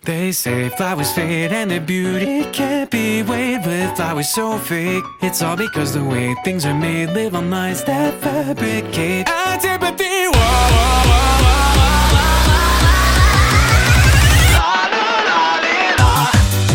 They say flowers fade and their beauty can't be weighed with flowers so fake. It's all because the way things are made live on minds that fabricate antipathy. Whoa, whoa, whoa, whoa, whoa, la, la, la, la.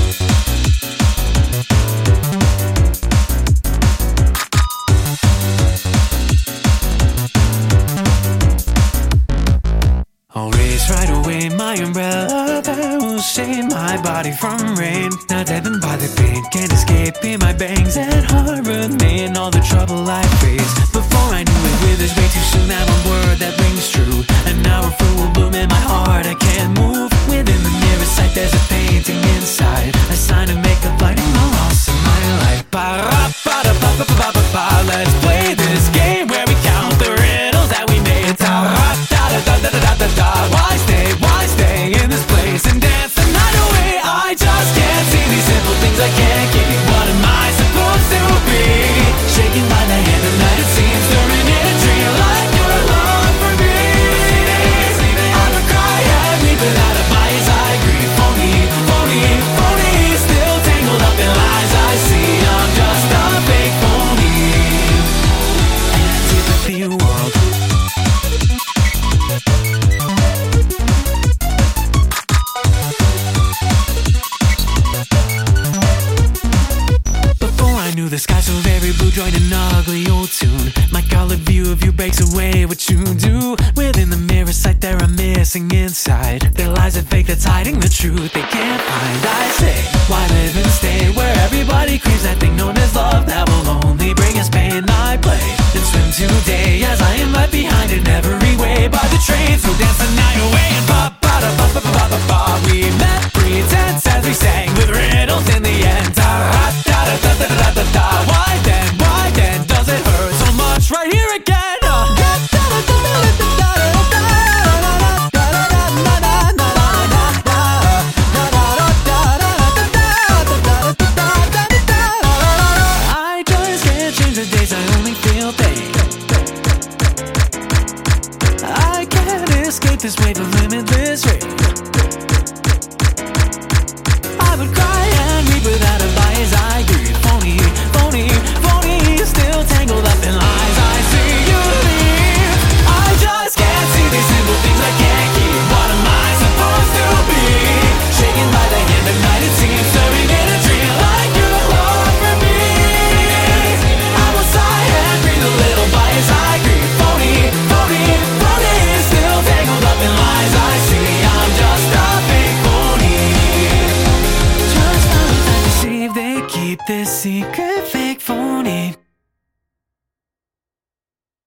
I'll raise right away my umbrella that will shade my body from rain. Not deadened by the pain, can't escape in my bangs and heart remain all the trouble I face. Before I knew it, withers way too soon. That one word that rings true. An hour full bloom in my heart, I can't move. Within the nearest sight, there's a painting inside, a sign of makeup lighting the loss in my life. Ba-ra-ba-da-ba-ba-ba-ba-ba. Let's play this game where we count the riddles that we made. Ta-ra-da-da-da-da-da-da. Why stay in this place and dance the night away? I just can't see these simple things I can't keep. What am I supposed to be? Shaken by the hand of night, it seems, turning in a dream like your love for me. I would cry and weep without a bias. I grieve, phony, phony, phony, still tangled up in lies I see. I'm just a fake phony. Antipathy world. The sky so very blue joined an ugly old tune. My colored view of you breaks away what you do. Within the mirror sight there I'm missing inside. There lies a fake that's hiding the truth they can't find. I say, why live and stay where everybody craves that thing known as love that will only bring us pain? I play and swim today as I am right behind in every way by the train. So dance the night away and ba-ba-da-ba-ba-ba-ba-ba. We met pretense as we sang with riddles in the end. Ta-ra-da-da-da-da-da-da. Why then does it hurt so much right here again? I just can't change the days, I only feel pain. I can't escape this wave of limitless rage. I would cry and weep without a bias. I grieve, phony, phony, phony, still tangled up in lies I see you leave. I just can't see these simple things I can't keep. What am I supposed to be? Shaken by the hand of night, it seems, stirring in a dream like your love for me. I will sigh and breathe a little bias. I grieve, phony, phony, phony, still tangled up in lies I see. I'm just a fake phony. Just another time deceived, they keep this secret fake phony.